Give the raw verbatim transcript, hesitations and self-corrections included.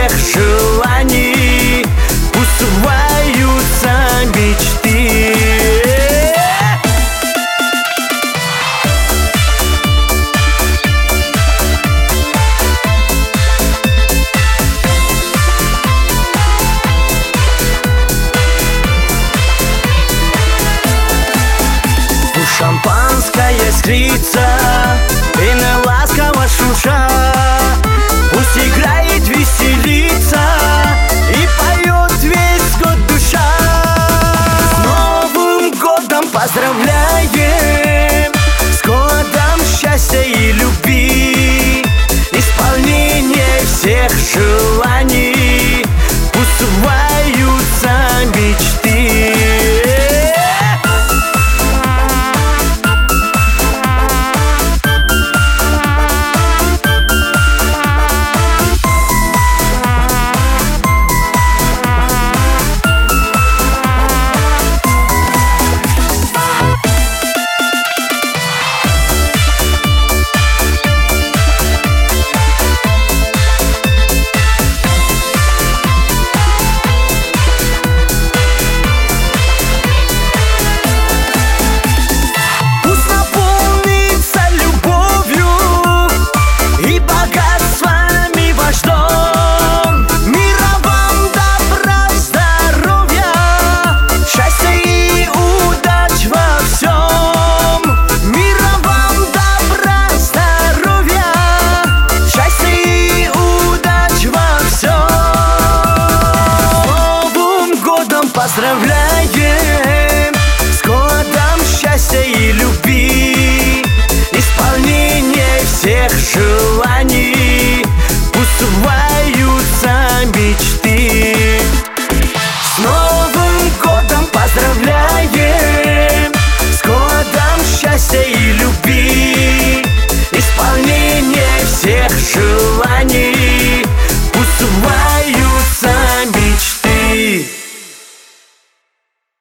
всех желаний, пусть сбываются мечты. Шампанское искрится и на ласково шуша, пусть играет, веселится и поет весь год душа. С Новым годом поздравляем, с годом счастья и любви, исполнение всех желаний.